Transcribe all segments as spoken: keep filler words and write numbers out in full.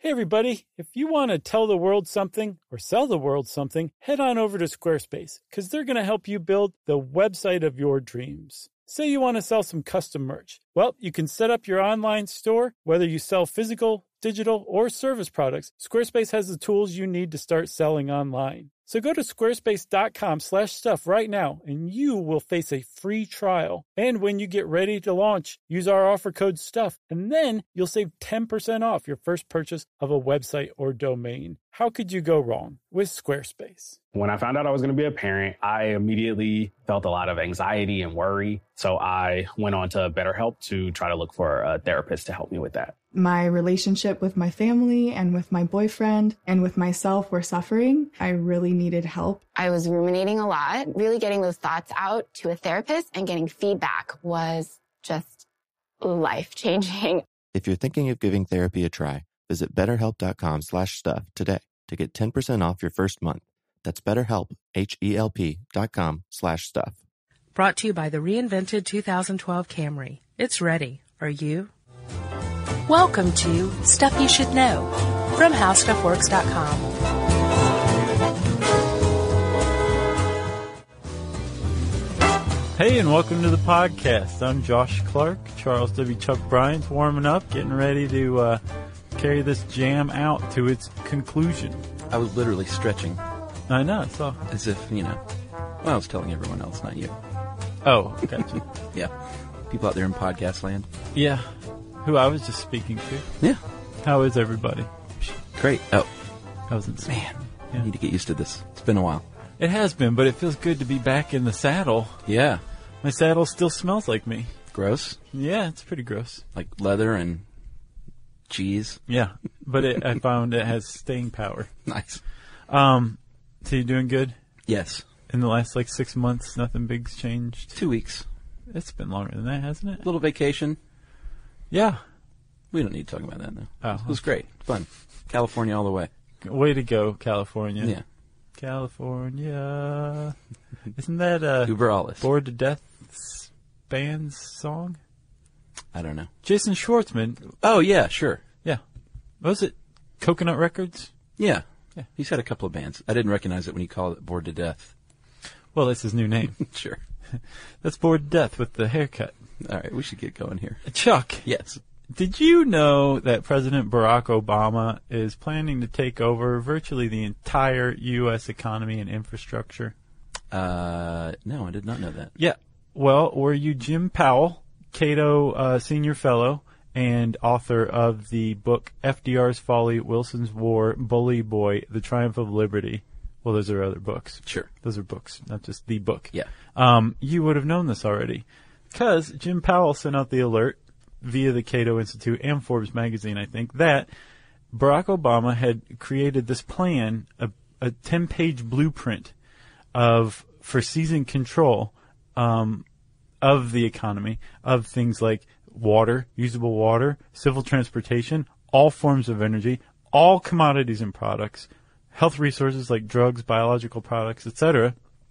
Hey everybody, if you want to tell the world something or sell the world something, head on over to Squarespace because they're going to help you build the website of your dreams. Say you want to sell some custom merch. Well, you can set up your online store, whether you sell physical, digital, or service products. Squarespace has the tools you need to start selling online. So go to squarespace.com slash stuff right now, and you will face a free trial. And when you get ready to launch, use our offer code STUFF, and then you'll save ten percent off your first purchase of a website or domain. How could you go wrong with Squarespace? When I found out I was going to be a parent, I immediately felt a lot of anxiety and worry. So I went on to BetterHelp to try to look for a therapist to help me with that. My relationship with my family and with my boyfriend and with myself were suffering. I really needed help. I was ruminating a lot. Really getting those thoughts out to a therapist and getting feedback was just life-changing. If you're thinking of giving therapy a try, visit betterhelp.com slash stuff today to get ten percent off your first month. That's BetterHelp, H-E-L-P dot com slash stuff. Brought to you by the reinvented two thousand twelve Camry. It's ready. Are you? Welcome to Stuff You Should Know from how stuff works dot com. Hey, and welcome to the podcast. I'm Josh Clark. Charles W. Chuck Bryant's warming up, getting ready to uh, carry this jam out to its conclusion. I was literally stretching. I know, I saw. As if, you know, well, I was telling everyone else, not you. Oh, gotcha. Yeah. People out there in podcast land. Yeah. Who I was just speaking to. Yeah. How is everybody? Great. Oh. I wasn't Man, yeah. I need to get used to this. It's been a while. It has been, but it feels good to be back in the saddle. Yeah. My saddle still smells like me. Gross? Yeah, it's pretty gross. Like leather and cheese? Yeah, but it, I found it has staying power. Nice. Um, so you doing good? Yes. In the last, like, six months, nothing big's changed? Two weeks. It's been longer than that, hasn't it? A little vacation. Yeah. We don't need to talk about that now. Oh, it was okay. Great. Fun. California all the way. Way to go, California. Yeah. California. Isn't that a Uber Alles. Bored to Death's band's song? I don't know. Jason Schwartzman. Oh, yeah, sure. Yeah. Was it Coconut Records? Yeah. Yeah. He's had a couple of bands. I didn't recognize it when he called it Bored to Death. Well, that's his new name. Sure. That's Bored to Death with the haircut. All right, we should get going here. Chuck. Yes. Did you know that President Barack Obama is planning to take over virtually the entire U S economy and infrastructure? Uh, no, I did not know that. Yeah. Well, were you Jim Powell, Cato uh, Senior Fellow, and author of the book F D R's Folly, Wilson's War, Bully Boy, The Triumph of Liberty? Well, those are other books. Sure. Those are books, not just the book. Yeah. Um, you would have known this already because Jim Powell sent out the alert via the Cato Institute and Forbes magazine, I think, that Barack Obama had created this plan, a, a ten-page blueprint of for seizing control um, of the economy, of things like water, usable water, civil transportation, all forms of energy, all commodities and products, health resources like drugs, biological products, et cetera,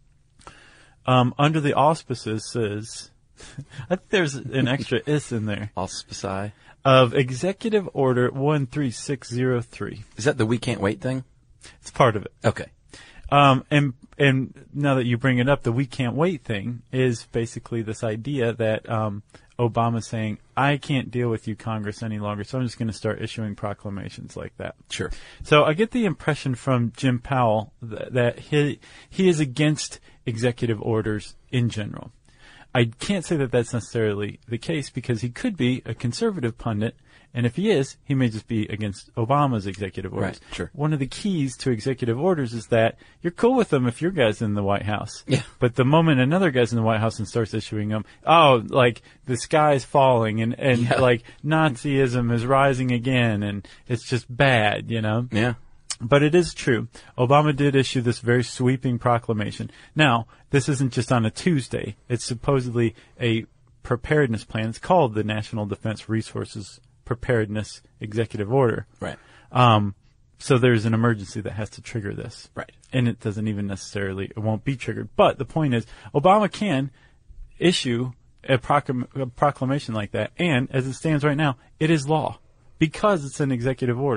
um, under the auspices, I think there's an extra is in there. Auspici. Of Executive Order one three six zero three. Is that the we can't wait thing? It's part of it. Okay. Um, and and now that you bring it up, the we can't wait thing is basically this idea that um, Obama's saying, I can't deal with you, Congress, any longer, so I'm just going to start issuing proclamations like that. Sure. So I get the impression from Jim Powell th- that he he is against executive orders in general. I can't say that that's necessarily the case because he could be a conservative pundit, and if he is, he may just be against Obama's executive orders. Right, sure. One of the keys to executive orders is that you're cool with them if your guy's in the White House. Yeah. But the moment another guy's in the White House and starts issuing them, oh, like the sky's falling and, and Yeah. like Nazism is rising again and it's just bad, you know? Yeah. But it is true. Obama did issue this very sweeping proclamation. Now, this isn't just on a Tuesday. It's supposedly a preparedness plan. It's called the National Defense Resources Preparedness Executive Order. Right. Um, so there's an emergency that has to trigger this. Right. And it doesn't even necessarily, it won't be triggered. But the point is, Obama can issue a, proclam- a proclamation like that. And as it stands right now, it is law because it's an executive order.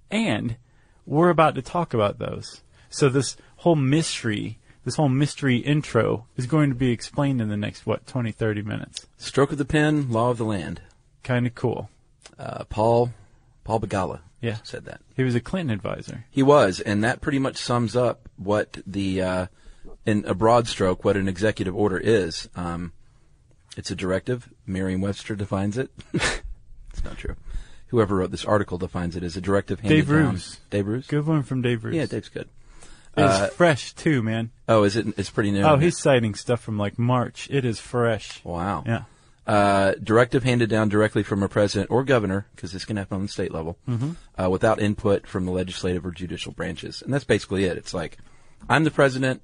And we're about to talk about those. So this whole mystery, this whole mystery intro is going to be explained in the next, what, twenty, thirty minutes. Stroke of the pen, law of the land. Kind of cool. Uh, Paul, Paul Begala Yeah. said that. He was a Clinton advisor. He was, and that pretty much sums up what the, uh, in a broad stroke, what an executive order is. Um, it's a directive. Merriam-Webster defines it. It's not true. Whoever wrote this article defines it as a directive handed Dave down. Roos. Dave Roos? Good one from Dave Roos. Yeah, Dave's good. It's Uh, fresh, too, man. Oh, is it? It's pretty new. Oh, he's citing stuff from, like, March. It is fresh. Wow. Yeah. Uh, directive handed down directly from a president or governor, because this can happen on the state level, Mm-hmm. uh, without input from the legislative or judicial branches. And that's basically it. It's like, I'm the president,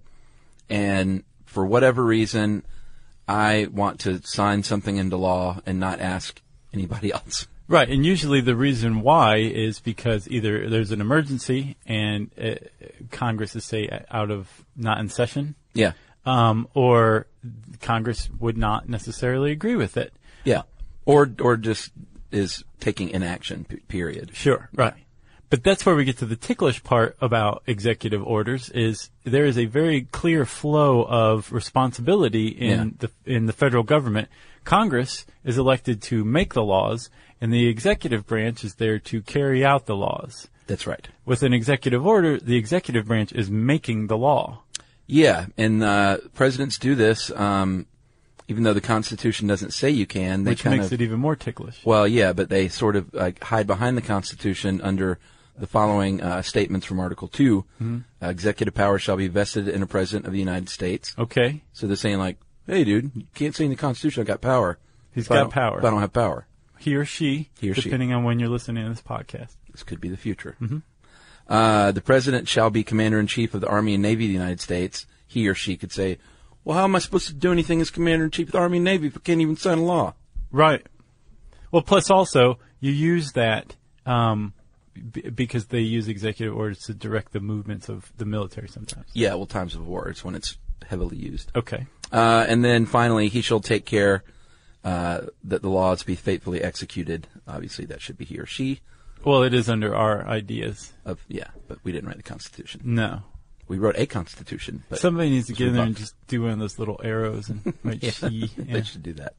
and for whatever reason, I want to sign something into law and not ask anybody else. Right, and usually the reason why is because either there's an emergency and uh, Congress is, say, out of, not in session, Yeah. um, or Congress would not necessarily agree with it. Yeah. Or, or just is taking inaction, p- period. Sure, right. But that's where we get to the ticklish part about executive orders is there is a very clear flow of responsibility in Yeah. the in the federal government. Congress is elected to make the laws, and the executive branch is there to carry out the laws. That's right. With an executive order, the executive branch is making the law. Yeah, and uh, presidents do this, um, even though the Constitution doesn't say you can. They Which kind makes of, it even more ticklish. Well, yeah, but they sort of like hide behind the Constitution under the following uh, statements from Article two. Mm-hmm. Uh, executive power shall be vested in a president of the United States. Okay. So they're saying like, hey, dude, you can't say in the Constitution I got power. He's if I got don't- power. If I don't have power. He or she, He or she. depending on when you're listening to this podcast. This could be the future. Mm-hmm. Uh, the president shall be commander-in-chief of the Army and Navy of the United States. He or she could say, well, how am I supposed to do anything as commander-in-chief of the Army and Navy if I can't even sign a law? Right. Well, plus also, you use that um, b- because they use executive orders to direct the movements of the military sometimes. Yeah, well, times of war, it's when it's heavily used. Okay. Uh, and then finally, he shall take care uh, that the laws be faithfully executed. Obviously, that should be he or she. Well, it is under our ideas. Of yeah, but we didn't write the Constitution. No. We wrote a Constitution. But Somebody needs to it was get in there and rebuffed. just do one of those little arrows and write Yeah, she. they Yeah. should do that.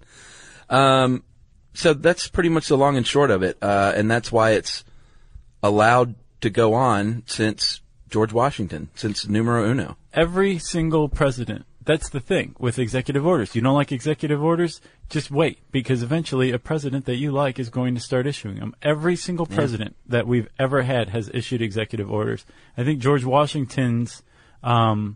Um, so that's pretty much the long and short of it, uh, and that's why it's allowed to go on since George Washington, since numero uno. Every single president. That's the thing with executive orders. You don't like executive orders? Just wait, because eventually a president that you like is going to start issuing them. Every single president that we've ever had has issued executive orders. I think George Washington's, um,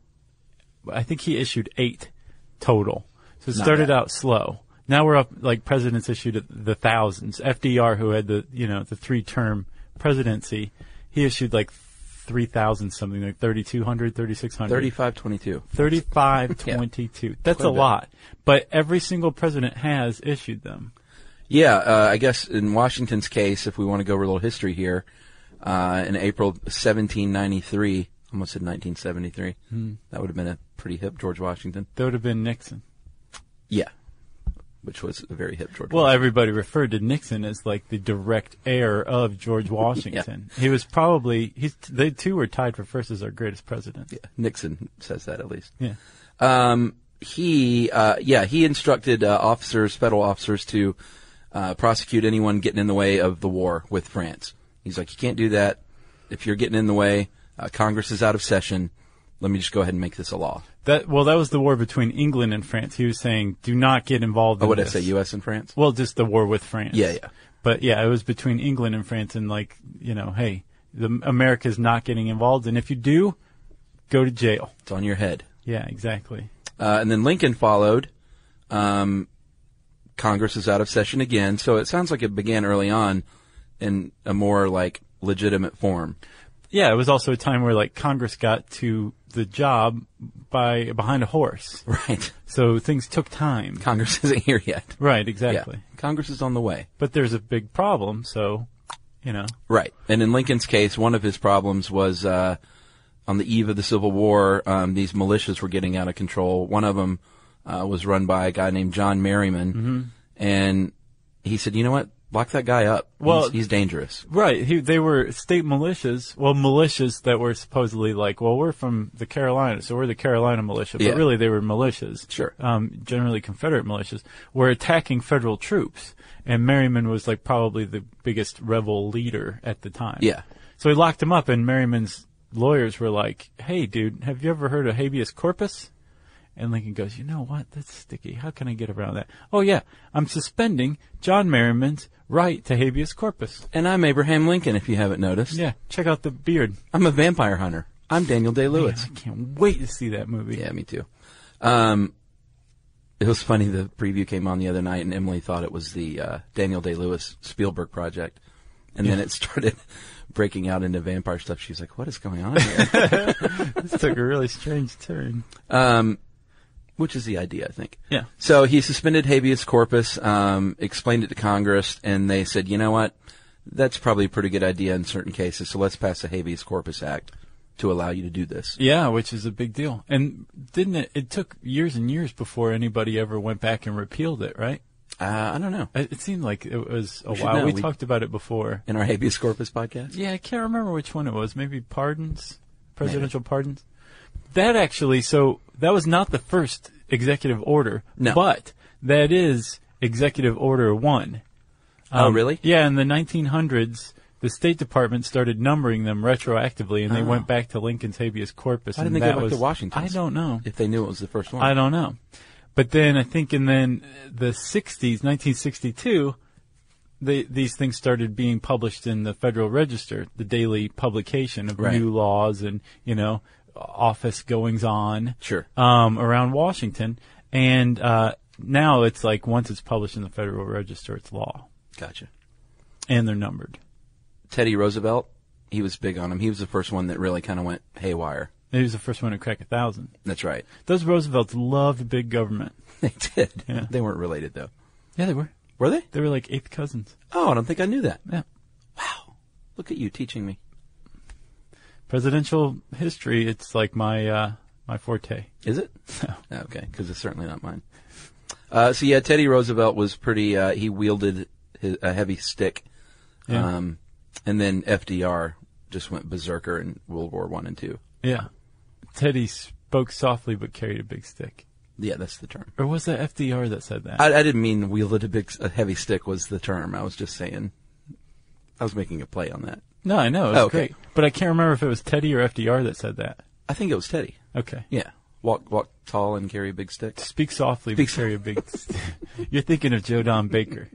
I think he issued eight total. So it Not started bad. out slow. Now we're up, like presidents issued the thousands. F D R, who had the, you know, the three-term presidency, he issued like three thousand something, like thirty-two hundred, thirty-six hundred. Thirty-five twenty-two. thirty-five twenty-two. That's Quite a a bit. lot. But every single president has issued them. Yeah, uh, I guess in Washington's case, if we want to go over a little history here, uh, in April seventeen ninety-three, almost said nineteen seventy-three, Hmm. that would have been a pretty hip George Washington. That would have been Nixon. Yeah, which was a very hip George Well, Washington. everybody referred to Nixon as like the direct heir of George Washington. He was probably, he's, they two were tied for first as our greatest president. Yeah, Nixon says that at least. Yeah. Um, he, uh, yeah, he instructed uh, officers, federal officers, to uh, prosecute anyone getting in the way of the war with France. He's like, you can't do that. If you're getting in the way, uh, Congress is out of session. Let me just go ahead and make this a law. That, well, that was the war between England and France. He was saying, do not get involved Oh, in what did I this. say, U S and France? Well, just the war with France. Yeah, yeah. But yeah, it was between England and France, and like, you know, hey, the America's not getting involved, and if you do, go to jail. It's on your head. Yeah, exactly. Uh, and then Lincoln followed. Um, Congress is out of session again, so it sounds like it began early on in a more like legitimate form. Yeah, it was also a time where like Congress got to the job by behind a horse. Right. So things took time. Congress isn't here yet. Right, Yeah. exactly. Congress is on the way. But there's a big problem, so, you know. Right. And in Lincoln's case, one of his problems was uh, on the eve of the Civil War, um, these militias were getting out of control. One of them uh, was run by a guy named John Merriman. Mm-hmm. And he said, you know what? Lock that guy up. Well- he's, he's dangerous. Right. He, they were state militias. Well, militias that were supposedly like, well, we're from the Carolinas, so we're the Carolina militia. But Yeah. really, they were militias. Sure. Um, generally Confederate militias were attacking federal troops. And Merriman was like probably the biggest rebel leader at the time. Yeah. So he locked him up, and Merriman's lawyers were like, hey, dude, have you ever heard of habeas corpus? And Lincoln goes, you know what? That's sticky. How can I get around that? Oh, yeah. I'm suspending John Merriman's right to habeas corpus. And I'm Abraham Lincoln, if you haven't noticed. Yeah. Check out the beard. I'm a vampire hunter. I'm Daniel Day-Lewis. Man, I can't wait to see that movie. Yeah, me too. Um, it was funny. The preview came on the other night, and Emily thought it was the uh, Daniel Day-Lewis Spielberg project. And Yeah. then it started breaking out into vampire stuff. She was like, what is going on here? This took a really strange turn. um, which is the idea, I think. Yeah. So he suspended habeas corpus, um, explained it to Congress, and they said, you know what? That's probably a pretty good idea in certain cases, so let's pass a habeas corpus act to allow you to do this. Yeah, which is a big deal. And didn't it, it took years and years before anybody ever went back and repealed it, right? Uh, I don't know. It, it seemed like it was a We should while. know. We, We- talked about it before. In our habeas corpus podcast? Yeah, I can't remember which one it was. Maybe pardons? Presidential pardons? That actually, so that was not the first executive order. No. But that is Executive Order one. Oh, really? Yeah, in the nineteen hundreds, the State Department started numbering them retroactively, and they Oh. went back to Lincoln's habeas corpus. Why didn't and they go that back to was- Washington's? I don't know. If they knew it was the first one. I don't know. But then I think in then the sixties, nineteen sixty-two, they, these things started being published in the Federal Register, the daily publication of Right. new laws and, you know, office goings on Sure. um, around Washington. And uh, now it's like once it's published in the Federal Register, it's law. Gotcha. And they're numbered. Teddy Roosevelt, he was big on him. He was the first one that really kind of went haywire. He was the first one to crack a thousand. That's right. Those Roosevelts loved big government. They did. Yeah. They weren't related, though. Yeah, they were. Were they? They were like eighth cousins. Oh, I don't think I knew that. Yeah. Wow. Look at you teaching me. Presidential history, it's like my uh, my forte. Is it? No. Okay, because it's certainly not mine. Uh, so, yeah, Teddy Roosevelt was pretty, uh, he wielded his, a heavy stick. Yeah. Um, and then F D R just went berserker in World War One and Two. Yeah. Teddy spoke softly but carried a big stick. Yeah, that's the term. Or was that F D R that said that? I, I didn't mean wielded a big, a heavy stick was the term. I was just saying, I was making a play on that. no, I know. It was Oh, okay. great. But I can't remember if it was Teddy or F D R that said that. I think it was Teddy. Okay. Yeah. Walk, walk tall and carry a big stick. Speak softly Speak but carry a big stick. You're thinking of Joe Don Baker.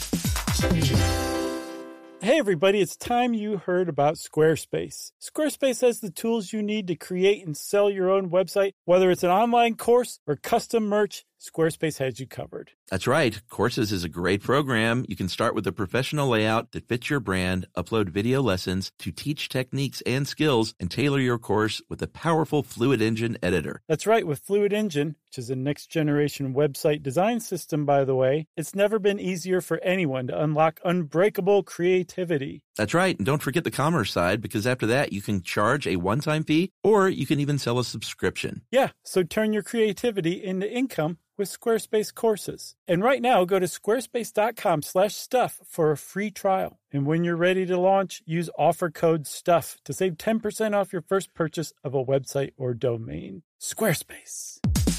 Hey everybody, it's time you heard about Squarespace. Squarespace has the tools you need to create and sell your own website. Whether it's an online course or custom merch, Squarespace has you covered. That's right. Courses is a great program. You can start with a professional layout that fits your brand, upload video lessons to teach techniques and skills, and tailor your course with a powerful Fluid Engine editor. That's right, with Fluid Engine, which is a next-generation website design system, by the way, it's never been easier for anyone to unlock unbreakable creativity. That's right. And don't forget the commerce side, because after that, you can charge a one-time fee, or you can even sell a subscription. Yeah, so turn your creativity into income with Squarespace courses. And right now, go to squarespace.com slash stuff for a free trial. And when you're ready to launch, use offer code STUFF to save ten percent off your first purchase of a website or domain. Squarespace.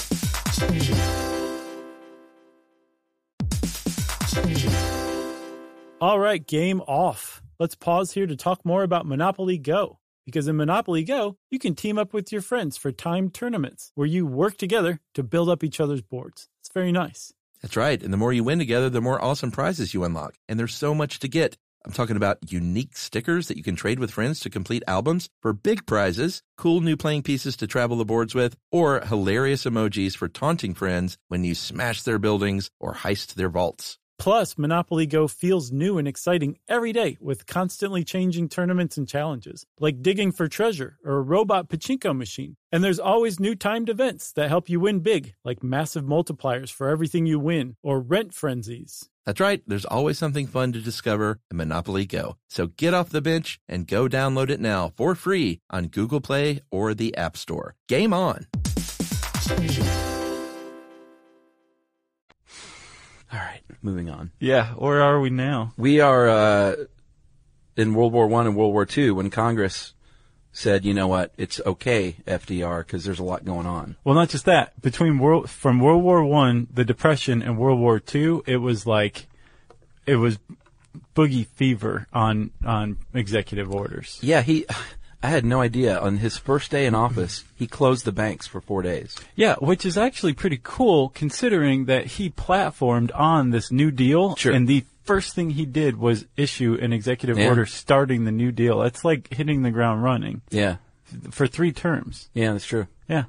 All right, game off. Let's pause here to talk more about Monopoly Go. Because in Monopoly Go, you can team up with your friends for timed tournaments where you work together to build up each other's boards. It's very nice. That's right. And the more you win together, the more awesome prizes you unlock. And there's so much to get. I'm talking about unique stickers that you can trade with friends to complete albums for big prizes, cool new playing pieces to travel the boards with, or hilarious emojis for taunting friends when you smash their buildings or heist their vaults. Plus, Monopoly Go feels new and exciting every day with constantly changing tournaments and challenges, like digging for treasure or a robot pachinko machine. And there's always new timed events that help you win big, like massive multipliers for everything you win or rent frenzies. That's right. There's always something fun to discover in Monopoly Go. So get off the bench and go download it now for free on Google Play or the App Store. Game on. All right, moving on. Yeah, where are we now? We are uh, in World War One and World War Two when Congress said, you know what, it's okay, F D R, because there's a lot going on. Well, not just that. Between world from World War One, the Depression, and World War Two, it was like it was boogie fever on on executive orders. Yeah, he. I had no idea. On his first day in office, he closed the banks for four days. Yeah, which is actually pretty cool considering that he platformed on this New Deal. Sure. And the first thing he did was issue an executive Yeah. order starting the New Deal. That's like hitting the ground running. Yeah. For three terms. Yeah, that's true. Yeah.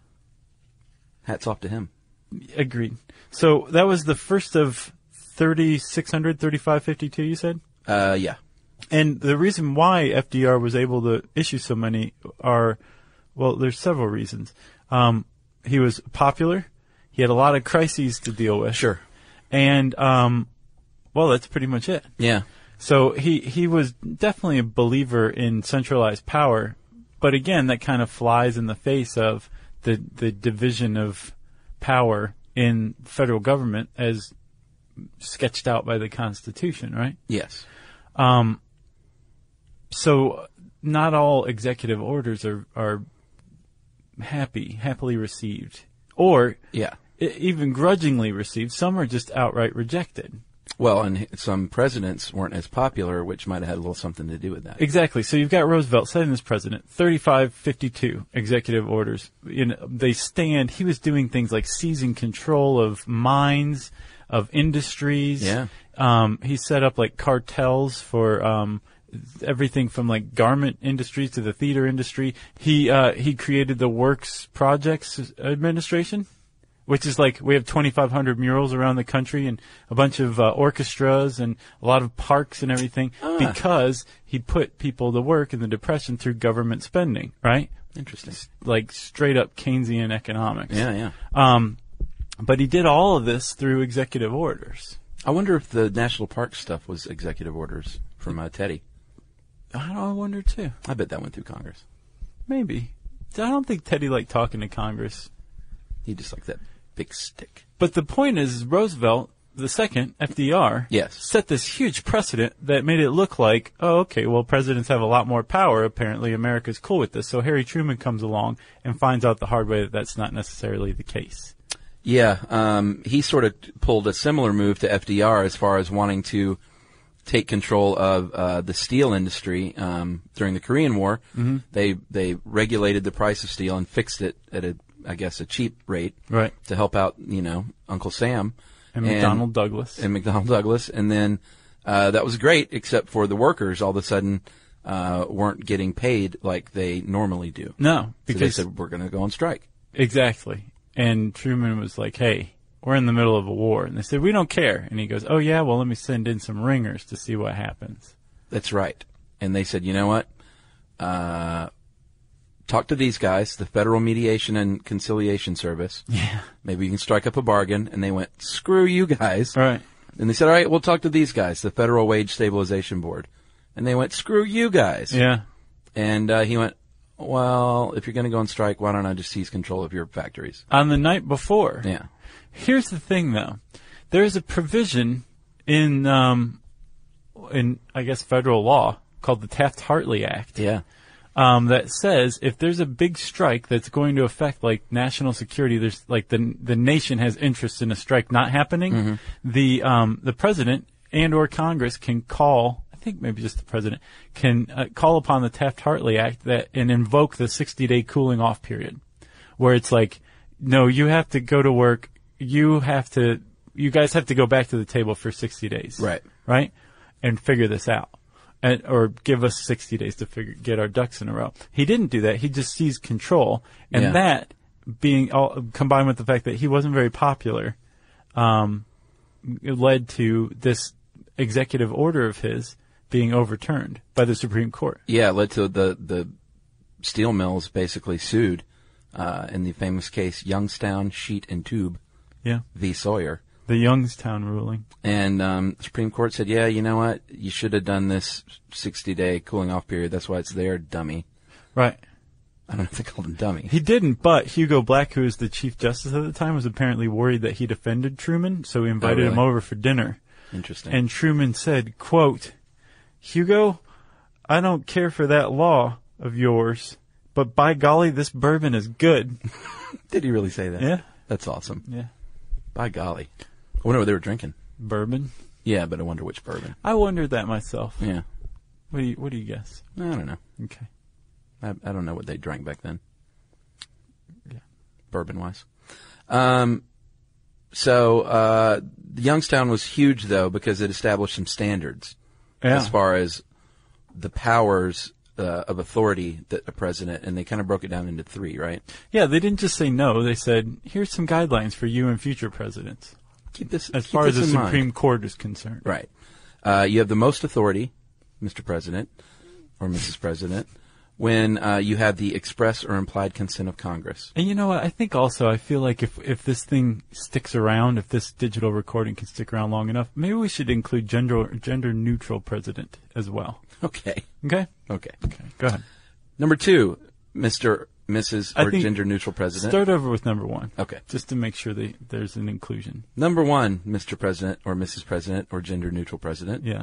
Hats off to him. Agreed. So that was the first of thirty-six hundred, thirty-five fifty-two, you said? Uh, yeah. And the reason why F D R was able to issue so many are, well, there's several reasons. Um, he was popular. He had a lot of crises to deal with. Sure. And, um, well, that's pretty much it. Yeah. So he, he was definitely a believer in centralized power. But again, that kind of flies in the face of the, the division of power in federal government as sketched out by the Constitution, right? Yes. Um, so not all executive orders are, are happy, happily received, or Yeah. e- even grudgingly received. Some are just outright rejected. Well, and some presidents weren't as popular, which might have had a little something to do with that. Exactly. So you've got Roosevelt setting this president, thirty-five fifty-two executive orders. You know, they stand, he was doing things like seizing control of mines, of industries. Yeah. Um, he set up like cartels for, um, everything from like garment industries to the theater industry. He, uh, he created the Works Projects Administration, which is like we have twenty-five hundred murals around the country and a bunch of uh, orchestras and a lot of parks and everything Ah. because he put people to work in the Depression through government spending, right? Interesting. Like straight up Keynesian economics. Yeah, yeah. Um, but he did all of this through executive orders. I wonder if the national park stuff was executive orders from uh, Teddy. I don't know, I wonder too. I bet that went through Congress. Maybe. I don't think Teddy liked talking to Congress. He just liked that big stick. But the point is, Roosevelt, the second, F D R, Yes. set this huge precedent that made it look like, oh, okay, well, presidents have a lot more power. Apparently, America's cool with this. So Harry Truman comes along and finds out the hard way that that's not necessarily the case. Yeah, um, he sort of pulled a similar move to F D R as far as wanting to take control of uh, the steel industry um, during the Korean War. Mm-hmm. They they regulated the price of steel and fixed it at a, I guess, a cheap rate, Right. to help out, you know, Uncle Sam And McDonnell Douglas. and McDonnell Douglas, and then uh, that was great, except for the workers all of a sudden uh, weren't getting paid like they normally do. No, Because because they said we're going to go on strike. exactly. And Truman was like, hey, we're in the middle of a war. And they said, we don't care. And he goes, oh, yeah, well, let me send in some ringers to see what happens. That's right. And they said, you know what? Uh, talk to these guys, the Federal Mediation and Conciliation Service. Yeah. Maybe you can strike up a bargain. And they went, screw you guys. All right. And they said, all right, we'll talk to these guys, the Federal Wage Stabilization Board. And they went, screw you guys. Yeah. And uh, he went, well, if you're going to go on strike, why don't I just seize control of your factories? On the night before. Yeah. Here's the thing, though. There's a provision in, um, in I guess, federal law called the Taft-Hartley Act. Yeah. Um, that says if there's a big strike that's going to affect like national security, there's like the the nation has interest in a strike not happening. Mm-hmm. The um, the president and or Congress can call. I think maybe just the president can uh, call upon the Taft-Hartley Act that and invoke the sixty-day cooling off period, where it's like, no, you have to go to work. You have to. You guys have to go back to the table for sixty days. Right. Right. And figure this out. And, or give us sixty days to figure, get our ducks in a row. He didn't do that. He just seized control. And Yeah. that being all, combined with the fact that he wasn't very popular, um, it led to this executive order of his being overturned by the Supreme Court. Yeah, it led to the, the steel mills basically sued uh, in the famous case Youngstown Sheet and Tube Yeah. v. Sawyer. The Youngstown ruling. And um, the Supreme Court said, yeah, you know what? You should have done this sixty-day cooling off period. That's why it's there, dummy. Right. I don't know if they called him dummy. He didn't, but Hugo Black, who was the Chief Justice at the time, was apparently worried that he'd offended Truman, so he invited Oh, really? him over for dinner. Interesting. And Truman said, quote, Hugo, I don't care for that law of yours, but by golly, this bourbon is good. Did he really say that? Yeah. That's awesome. Yeah. By golly. I wonder what they were drinking. Bourbon? Yeah, but I wonder which bourbon. I wondered that myself. Yeah. What do you, what do you guess? I don't know. Okay. I, I don't know what they drank back then. Yeah. Bourbon-wise. Um, so, uh, Youngstown was huge, though, because it established some standards Yeah. as far as the powers uh, of authority that a president, and they kind of broke it down into three, right? Yeah, they didn't just say no. They said, here's some guidelines for you and future presidents. Keep this As keep far as this the in Supreme mind. Court is concerned. Right. Uh, you have the most authority, Mister President, or Missus President, when uh, you have the express or implied consent of Congress. And you know what? I think also, I feel like if, if this thing sticks around, if this digital recording can stick around long enough, maybe we should include gender gender neutral president as well. Okay. Okay? Okay. Okay. Go ahead. Number two, Mister Missus I or think gender neutral president. Start over with number one. Okay. Just to make sure they, there's an inclusion. Number one, Mister President or Missus President or gender neutral president. Yeah.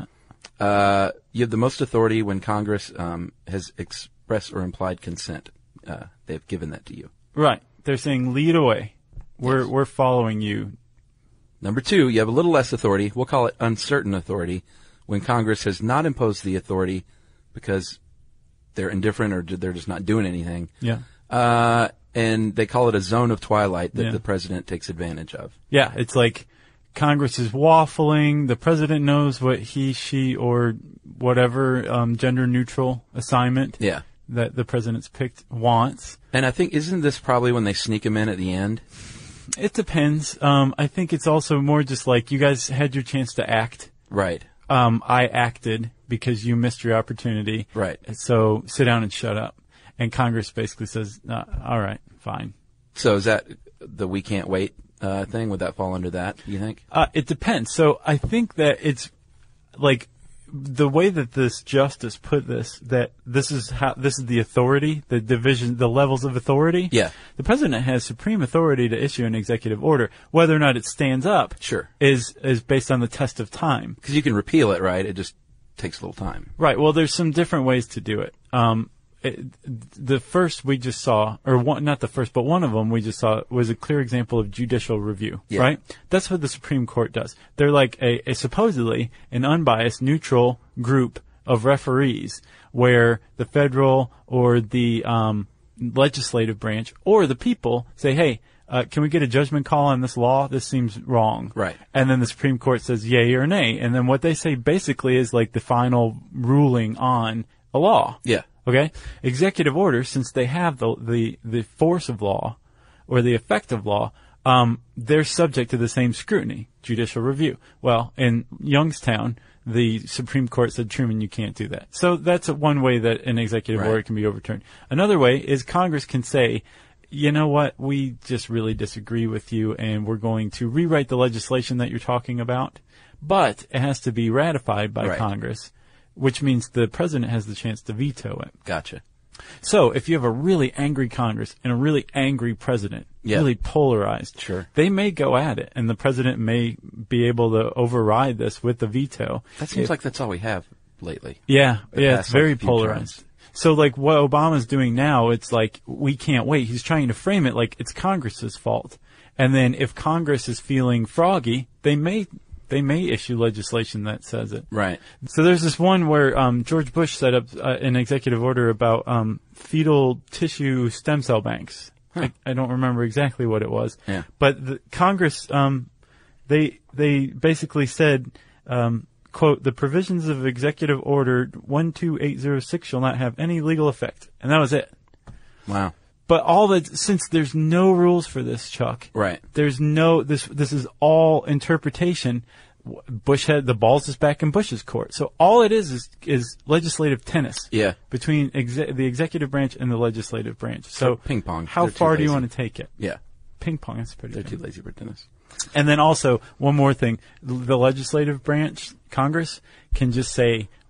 Uh, you have the most authority when Congress um, has express or implied consent. Uh, they've given that to you. Right. They're saying lead away. We're Yes. we're following you. Number two, you have a little less authority. We'll call it uncertain authority when Congress has not imposed the authority because they're indifferent or they're just not doing anything. Yeah. Uh, and they call it a zone of twilight that Yeah. the president takes advantage of. Yeah. It's like Congress is waffling. The president knows what he, she, or whatever um, gender neutral assignment Yeah. that the president's picked wants. And I think, isn't this probably when they sneak him in at the end? It depends. Um, I think it's also more just like you guys had your chance to act. Right. Um, I acted because you missed your opportunity. Right. So sit down and shut up. And Congress basically says, uh, all right, fine. So is that the we can't wait uh, thing? Would that fall under that, you think? Uh, it depends. So I think that it's like the way that this justice put this, that this is how, this is the authority, the division, the levels of authority. Yeah. The president has supreme authority to issue an executive order. Whether or not it stands up Sure. is, is based on the test of time. Because you can repeal it, right? It just takes a little time. Right. Well, there's some different ways to do it. Um, it, the first we just saw, or one, not the first, but one of them we just saw was a clear example of judicial review. Yeah. Right. That's what the Supreme Court does. They're like a, a supposedly an unbiased, neutral group of referees, where the federal or the um, legislative branch or the people say, "Hey, uh, can we get a judgment call on this law? This seems wrong." Right. And then the Supreme Court says yay or nay. And then what they say basically is like the final ruling on a law. Yeah. Okay? Executive orders, since they have the, the, the force of law or the effect of law, um, they're subject to the same scrutiny, judicial review. Well, in Youngstown, the Supreme Court said, Truman, you can't do that. So that's one way that an executive Right. order can be overturned. Another way is Congress can say, you know what, we just really disagree with you and we're going to rewrite the legislation that you're talking about, but it has to be ratified by Right. Congress, which means the president has the chance to veto it. Gotcha. So if you have a really angry Congress and a really angry president, Yeah. really polarized, Sure. they may go at it and the president may be able to override this with the veto. That seems If- like that's all we have lately. yeah, the yeah, past, it's very like, few polarized. So like what Obama's doing now, it's like we can't wait. He's trying to frame it like it's Congress's fault. And then if Congress is feeling froggy, they may they may issue legislation that says it. Right. So there's this one where um, George Bush set up uh, an executive order about um, fetal tissue stem cell banks. I, I don't remember exactly what it was. Yeah. But the Congress, um, they they basically said, um, quote, the provisions of Executive Order one two eight zero six shall not have any legal effect. And that was it. Wow. But all that, since there's no rules for this, Chuck. Right. There's no, this, this is all interpretation. Bush had, the balls is back in Bush's court. So all it is is, is legislative tennis. Yeah. Between exe- the executive branch and the legislative branch. So, ping pong. How They're too far do you lazy. want to take it? Yeah. Ping pong, that's pretty They're good. too lazy for tennis. And then also, one more thing. The legislative branch, Congress, can just say,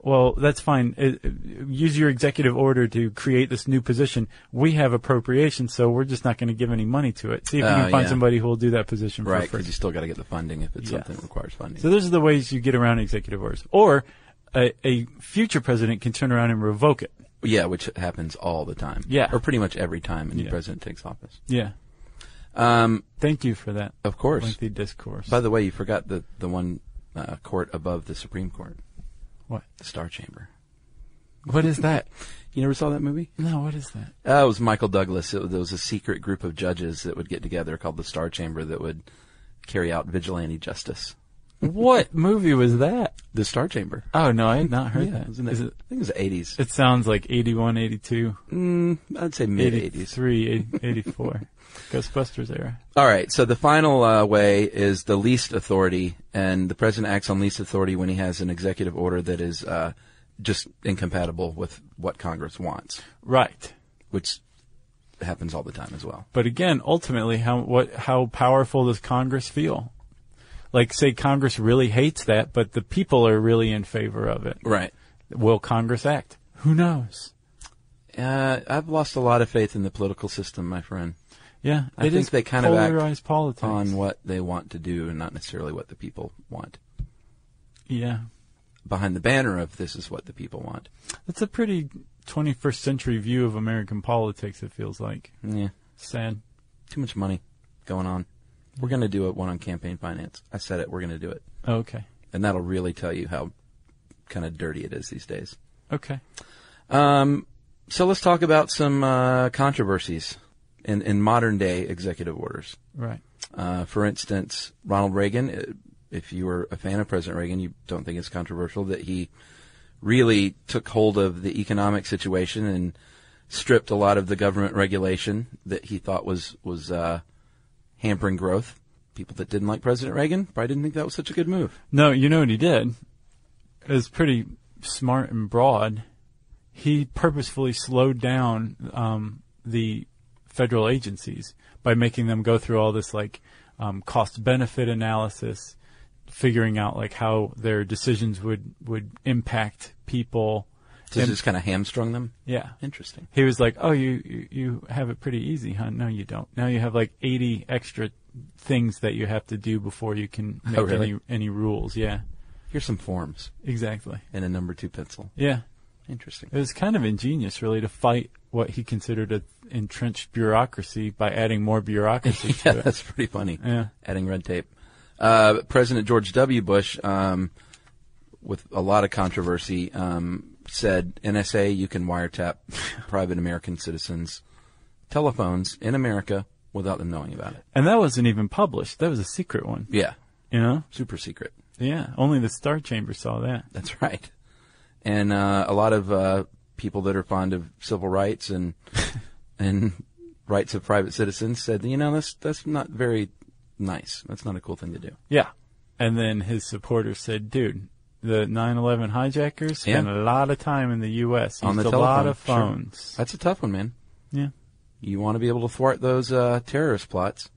well, that's fine. It, it, use your executive order to create this new position. We have appropriations, so we're just not going to give any money to it. See if you Uh, can find yeah. somebody who will do that position for Right, free. because you still got to get the funding if it's Yes. something that requires funding. So those are the ways you get around executive orders. Or a, a future president can turn around and revoke it. Yeah, which happens all the time. Yeah. Or pretty much every time a new Yeah. president takes office. Yeah. Um, Thank you for that of course. lengthy discourse. By the way, you forgot the, the one uh, court above the Supreme Court. What? The Star Chamber. What is that? You never saw that movie? No, what is that? Uh, it was Michael Douglas. It was, there was a secret group of judges that would get together called the Star Chamber that would carry out vigilante justice. What movie was that? The Star Chamber. Oh, no, I had not heard Yeah, that. it was in the, Is I it, think it was the eighties. it sounds like eighty-one, eighty-two, Mm, I'd say mid-eighties. eighty-three, eighty, eighty-four. Ghostbusters era. All right, so the final uh, way is the least authority, and the president acts on least authority when he has an executive order that is uh, just incompatible with what Congress wants, Right. which happens all the time as well. But again, ultimately, how what how powerful does Congress feel? Like, say Congress really hates that, but the people are really in favor of it. Right. Will Congress act? Who knows? Uh, I've lost a lot of faith in the political system, my friend, Yeah, I it think is they kind of act polarized politics. on what they want to do and not necessarily what the people want. Yeah, Behind the banner of this is what the people want. that's a pretty twenty-first century view of American politics. It feels like Yeah. sad. Too much money going on. We're going to do it one on campaign finance. I said it. We're going to do it. Okay, And that'll really tell you how kind of dirty it is these days. okay. Um, so let's talk about some uh, controversies in, in modern day executive orders. Right. Uh, for instance, Ronald Reagan, uh, if you were a fan of President Reagan, you don't think it's controversial that he really took hold of the economic situation and stripped a lot of the government regulation that he thought was, was uh, hampering growth. People that didn't like President Reagan probably didn't think that was such a good move. No, you know what he did? It was pretty smart and broad. He purposefully slowed down um, the federal agencies by making them go through all this like um, cost-benefit analysis, figuring out like how their decisions would, would impact people. So And- just kind of hamstrung them? Yeah. Interesting. He was like, "Oh, you, you you have it pretty easy, huh? No, you don't. Now you have like eighty extra things that you have to do before you can make Oh, really? any any rules." Yeah, Here's some forms exactly. and a number two pencil. Yeah, Interesting. it was kind of ingenious, really, to fight what he considered an entrenched bureaucracy by adding more bureaucracy Yeah, to it. that's pretty funny. Yeah. Adding red tape. Uh, President George W. Bush, um, with a lot of controversy, um, said, N S A, you can wiretap private American citizens' telephones in America without them knowing about it. And that wasn't even published. That was a secret one. Yeah. You know? Super secret. Yeah. Only the Star Chamber saw that. That's right. And uh, a lot of uh, people that are fond of civil rights and and rights of private citizens said, you know, that's that's not very nice. That's not a cool thing to do. Yeah. And then his supporters said, "Dude, the nine eleven hijackers spent Yeah. a lot of time in the U S On used the a lot telephone, of sure. phones." That's a tough one, man. Yeah. You want to be able to thwart those uh, terrorist plots.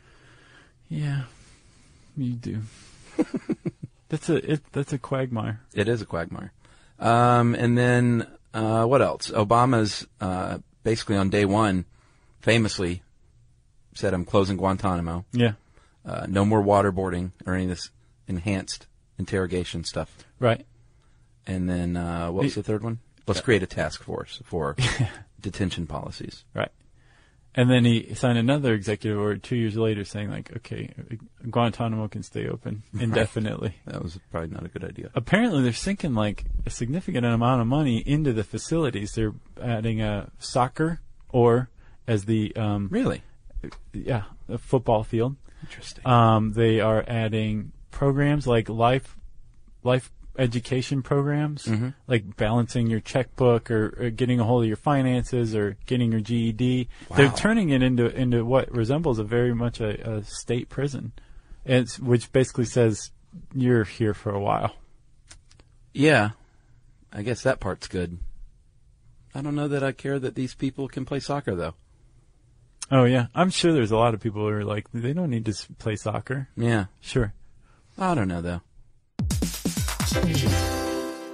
Yeah. You do. That's a it, that's a quagmire. It is a quagmire. Um, and then uh, what else? Obama's uh, basically on day one famously said, I'm closing Guantanamo. Yeah. Uh, no more waterboarding or any of this enhanced interrogation stuff. Right. And then uh, what was the third one? Let's create a task force for detention policies. Right. And then he signed another executive order two years later saying, like, okay, Guantanamo can stay open indefinitely. That was probably not a good idea. Apparently, they're sinking like a significant amount of money into the facilities. They're adding a soccer, or as the um, Really? yeah, a football field. Interesting. Um, they are adding programs like life life education programs, Mhm. like balancing your checkbook or, or getting a hold of your finances or getting your G E D. They're Wow. turning it into into what resembles a very much a, a state prison, it's, which basically says you're here for a while. Yeah. I guess that part's good. I don't know that I care that these people can play soccer, though. Oh yeah, I'm sure there's a lot of people who are like, they don't need to s- play soccer. Yeah. Sure. I don't know, though.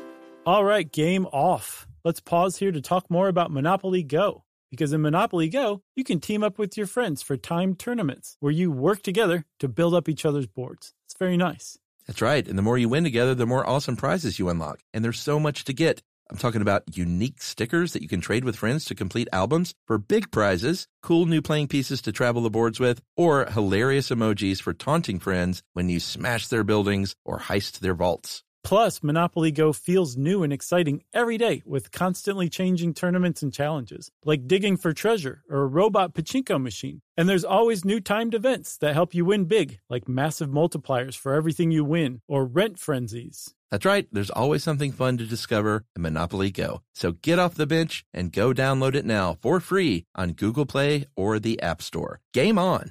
All right, game off. Let's pause here to talk more about Monopoly Go. Because in Monopoly Go, you can team up with your friends for timed tournaments where you work together to build up each other's boards. It's very nice. That's right. And the more you win together, the more awesome prizes you unlock. And there's so much to get. I'm talking about unique stickers that you can trade with friends to complete albums for big prizes, cool new playing pieces to travel the boards with, or hilarious emojis for taunting friends when you smash their buildings or heist their vaults. Plus, Monopoly Go feels new and exciting every day with constantly changing tournaments and challenges, like digging for treasure or a robot pachinko machine. And there's always new timed events that help you win big, like massive multipliers for everything you win or rent frenzies. That's right. There's always something fun to discover in Monopoly Go. So get off the bench and go download it now for free on Google Play or the App Store. Game on!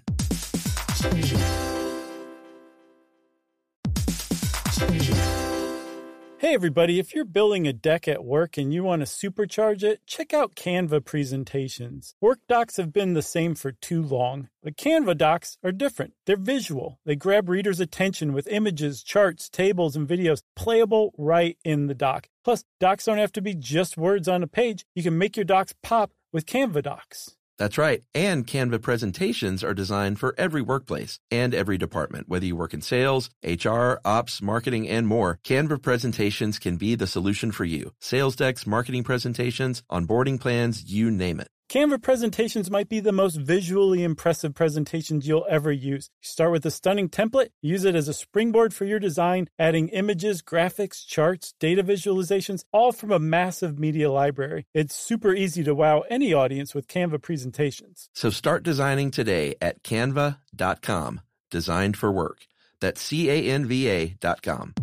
Hey everybody, if you're building a deck at work and you want to supercharge it, check out Canva presentations. Work docs have been the same for too long. The Canva docs are different. They're visual. They grab readers' attention with images, charts, tables, and videos playable right in the doc. Plus, docs don't have to be just words on a page. You can make your docs pop with Canva docs. That's right. And Canva presentations are designed for every workplace and every department. Whether you work in sales, H R, ops, marketing, and more, Canva presentations can be the solution for you. Sales decks, marketing presentations, onboarding plans, you name it. Canva presentations might be the most visually impressive presentations you'll ever use. You start with a stunning template, use it as a springboard for your design, adding images, graphics, charts, data visualizations, all from a massive media library. It's super easy to wow any audience with Canva presentations. So start designing today at canva dot com. Designed for work. That's C A N V A dot com.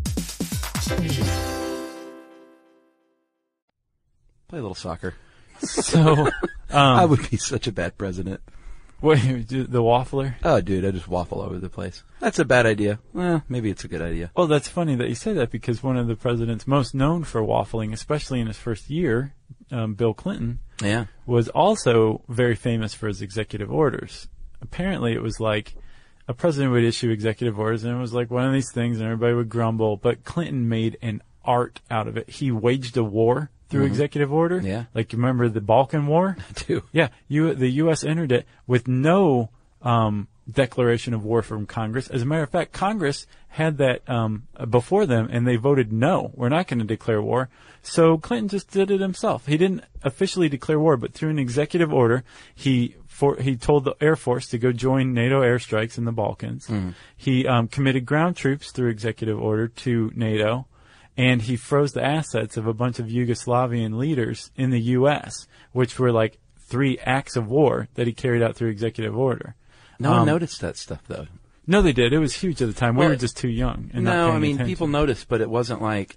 Play a little soccer. So, um, I would be such a bad president. Wait, the waffler? Oh, dude, I just waffle over the place. That's a bad idea. Well, maybe it's a good idea. Well, that's funny that you say that because one of the presidents most known for waffling, especially in his first year, um, Bill Clinton, yeah, was also very famous for his executive orders. Apparently, it was like a president would issue executive orders, and it was like one of these things, and everybody would grumble. But Clinton made an art out of it. He waged a war through mm-hmm. executive order. Yeah. Like, you remember the Balkan War? I do. Yeah. You, the U S entered it with no um, declaration of war from Congress. As a matter of fact, Congress had that um, before them, and they voted no, we're not going to declare war. So Clinton just did it himself. He didn't officially declare war, but through an executive order, he for, he told the Air Force to go join NATO airstrikes in the Balkans. Mm. He um, committed ground troops through executive order to NATO. And he froze the assets of a bunch of Yugoslavian leaders in the U S, which were like three acts of war that he carried out through executive order. No um, one noticed that stuff, though. No, they did. It was huge at the time. Well, we were just too young. And no, not paying I mean, attention. people noticed, but it wasn't like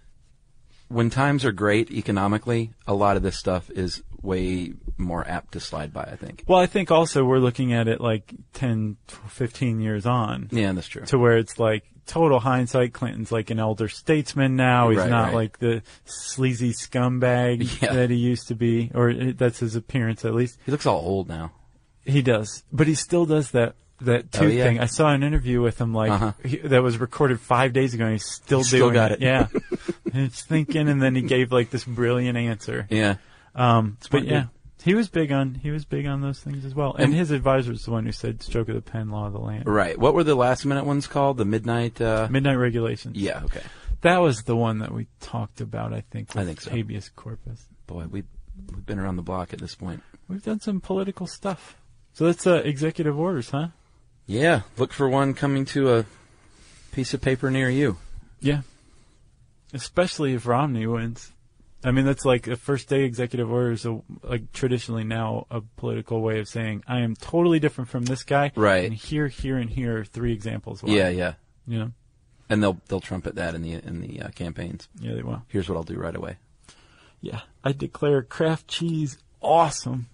when times are great economically, a lot of this stuff is way more apt to slide by, I think. Well, I think also we're looking at it like ten, fifteen years on. Yeah, that's true. To where it's like, total hindsight, Clinton's like an elder statesman now. He's right, not right. like the sleazy scumbag yeah. that he used to be, or that's his appearance at least. He looks all old now. He does, but he still does that that tooth oh, yeah. thing. I saw an interview with him like uh-huh. he, that was recorded five days ago, and he's still He's doing still got it. it. Yeah, and it's thinking, and then he gave like this brilliant answer. Yeah, um, but good. yeah. He was big on he was big on those things as well, and, and his advisor was the one who said "stroke of the pen, law of the land." Right. What were the last minute ones called? The midnight uh... midnight regulations. Yeah. Okay. That was the one that we talked about. I think. With I think so. Habeas corpus. Boy, we we've been around the block at this point. We've done some political stuff. So that's uh, executive orders, huh? Yeah. Look for one coming to a piece of paper near you. Yeah. Especially if Romney wins. I mean, that's like a first day executive order is a, like traditionally now a political way of saying I am totally different from this guy. Right. And here, here, and here are three examples. Why. Yeah, yeah. You know? And they'll they'll trumpet that in the in the uh, campaigns. Yeah, they will. Here's what I'll do right away. Yeah, I declare Kraft cheese awesome.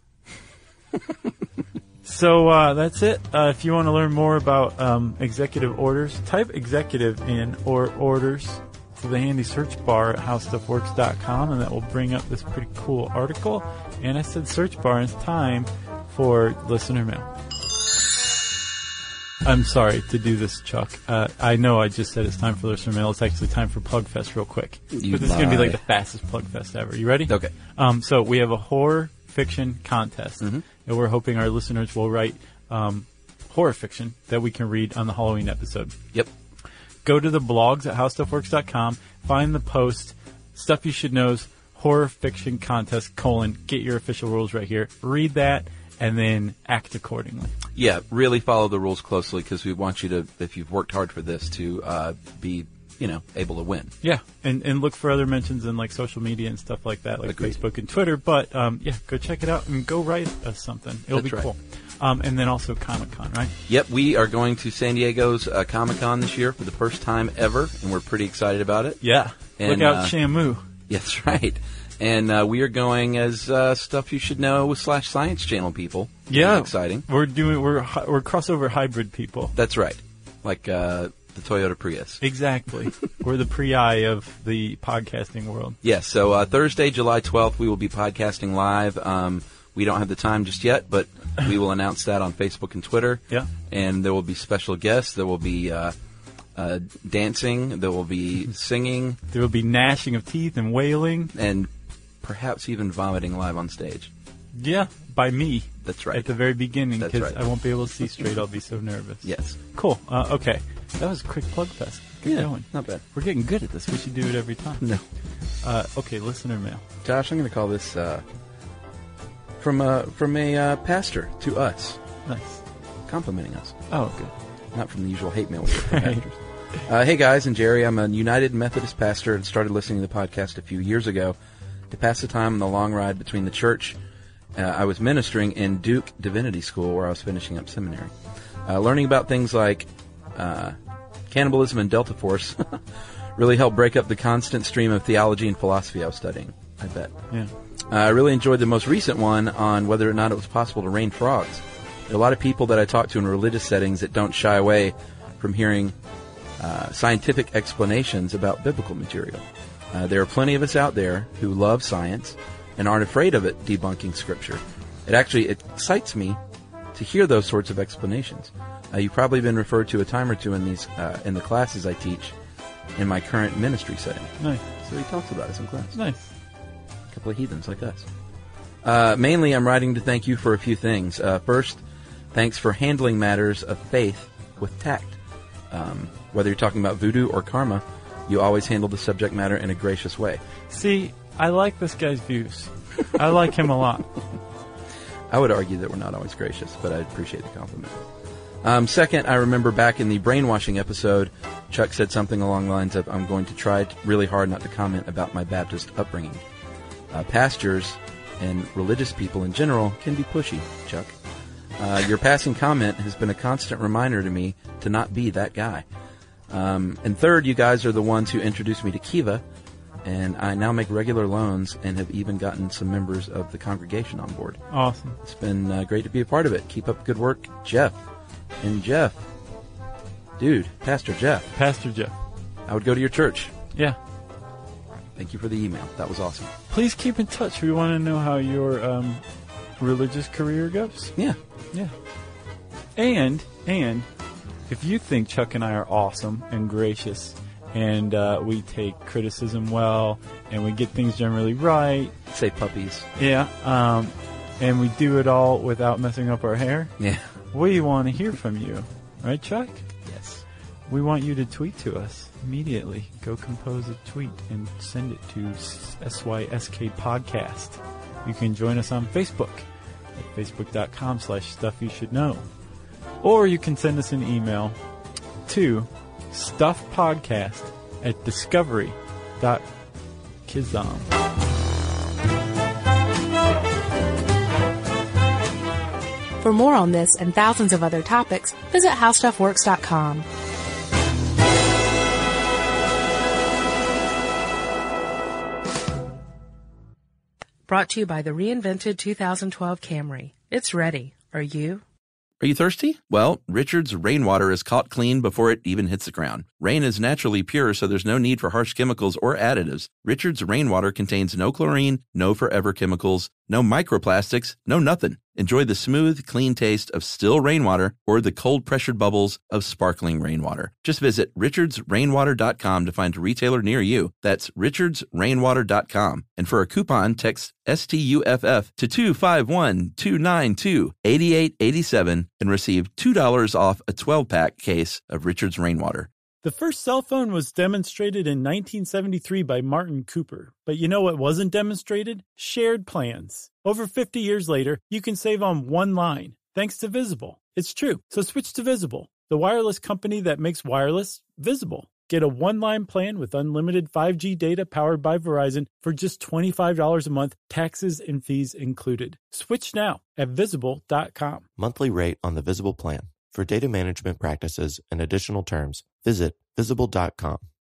So uh, that's it. Uh, if you want to learn more about um, executive orders, type executive in or orders to the handy search bar at how stuff works dot com, and that will bring up this pretty cool article. And I said search bar, and it's time for listener mail. I'm sorry to do this, Chuck. Uh, I know I just said it's time for listener mail. It's actually time for Plug Fest real quick. You but this is going to be lie. like the fastest Plug Fest ever. You ready? Okay. Um, so we have a horror fiction contest, Mm-hmm. and we're hoping our listeners will write um, horror fiction that we can read on the Halloween episode. Yep. Go to the blogs at how stuff works dot com, find the post, Stuff You Should Know's horror fiction contest, colon, get your official rules right here. Read that, and then act accordingly. Yeah, really follow the rules closely because we want you to, if you've worked hard for this, to uh, be, you know, able to win. Yeah, and, and look for other mentions in like social media and stuff like that, like Agreed. Facebook and Twitter. But um, yeah, go check it out and go write us something. It'll That's be right. cool. Um, and then also Comic-Con, right? Yep, we are going to San Diego's uh, Comic-Con this year for the first time ever, and we're pretty excited about it. Yeah. And, look out, uh, Shamu. Yeah, that's right. And uh, we are going as uh, Stuff You Should Know slash Science Channel people. Yeah, Pretty exciting. We're doing we're hi- we're crossover hybrid people. That's right. Like uh, the Toyota Prius. Exactly. We're the pre-I of the podcasting world. Yes, so uh, Thursday, July twelfth, we will be podcasting live. Um, we don't have the time just yet, but we will announce that on Facebook and Twitter. Yeah. And there will be special guests. There will be uh, uh, dancing. There will be singing. There will be gnashing of teeth and wailing. And perhaps even vomiting live on stage. Yeah, by me. That's right. At the very beginning, That's because right. I won't be able to see straight. I'll be so nervous. Yes. Cool. Uh, okay. That was a quick plug fest. Good Yeah, going. not bad. We're getting good at this. We should do it every time. No. Uh, okay, listener mail. Josh, I'm going to call this uh, from a, from a uh, pastor to us, Nice. complimenting us. Oh, good. Not from the usual hate mail we get from pastors. Uh, hey guys and Jerry, I'm a United Methodist pastor and started listening to the podcast a few years ago to pass the time on the long ride between the church uh, I was ministering in Duke Divinity School where I was finishing up seminary. Uh, learning about things like uh, cannibalism and Delta Force really helped break up the constant stream of theology and philosophy I was studying, I bet. Yeah. Uh, I really enjoyed the most recent one on whether or not it was possible to rain frogs. There are a lot of people that I talk to in religious settings that don't shy away from hearing uh, scientific explanations about biblical material. Uh, there are plenty of us out there who love science and aren't afraid of it debunking Scripture. It actually excites me to hear those sorts of explanations. Uh, you've probably been referred to a time or two in these uh, in the classes I teach in my current ministry setting. Nice. So he talks about us in class. Nice. A couple of heathens like us. Uh, mainly, I'm writing to thank you for a few things. Uh, first, thanks for handling matters of faith with tact. Um, whether you're talking about voodoo or karma, you always handle the subject matter in a gracious way. See, I like this guy's views. I like him a lot. I would argue that we're not always gracious, but I appreciate the compliment. Um, second, I remember back in the brainwashing episode, Chuck said something along the lines of, I'm going to try really hard not to comment about my Baptist upbringing. Uh, pastors and religious people in general can be pushy, Chuck. Uh, your passing comment has been a constant reminder to me to not be that guy. Um, and third, you guys are the ones who introduced me to Kiva, and I now make regular loans and have even gotten some members of the congregation on board. Awesome. It's been uh, great to be a part of it. Keep up good work, Jeff. And Jeff, dude, Pastor Jeff, Pastor Jeff. I would go to your church. Yeah. Thank you for the email. That was awesome. Please keep in touch. We want to know how your um, religious career goes. Yeah. Yeah. And, and, if you think Chuck and I are awesome and gracious, and uh, we take criticism well, and we get things generally right, Say puppies. yeah, um, and we do it all without messing up our hair, Yeah. we want to hear from you. Right, Chuck? Yes. We want you to tweet to us immediately. Go compose a tweet and send it to S Y S K Podcast. You can join us on Facebook at facebook.com slash stuff you should know. Or you can send us an email to stuffpodcast at discovery dot kizom. For more on this and thousands of other topics, visit how stuff works dot com. Brought to you by the reinvented two thousand twelve Camry. It's ready. Are you? Are you thirsty? Well, Richard's rainwater is caught clean before it even hits the ground. Rain is naturally pure, so there's no need for harsh chemicals or additives. Richard's rainwater contains no chlorine, no forever chemicals, no microplastics, no nothing. Enjoy the smooth, clean taste of still rainwater or the cold-pressured bubbles of sparkling rainwater. Just visit richards rainwater dot com to find a retailer near you. That's richards rainwater dot com. And for a coupon, text S T U F F to two five one, two nine two, eight eight eight seven and receive two dollars off a twelve-pack case of Richards Rainwater. The first cell phone was demonstrated in nineteen seventy-three by Martin Cooper. But you know what wasn't demonstrated? Shared plans. Over fifty years later, you can save on one line, thanks to Visible. It's true, so switch to Visible, the wireless company that makes wireless visible. Get a one-line plan with unlimited five G data powered by Verizon for just twenty-five dollars a month, taxes and fees included. Switch now at visible dot com. Monthly rate on the Visible plan. For data management practices and additional terms, visit visible dot com.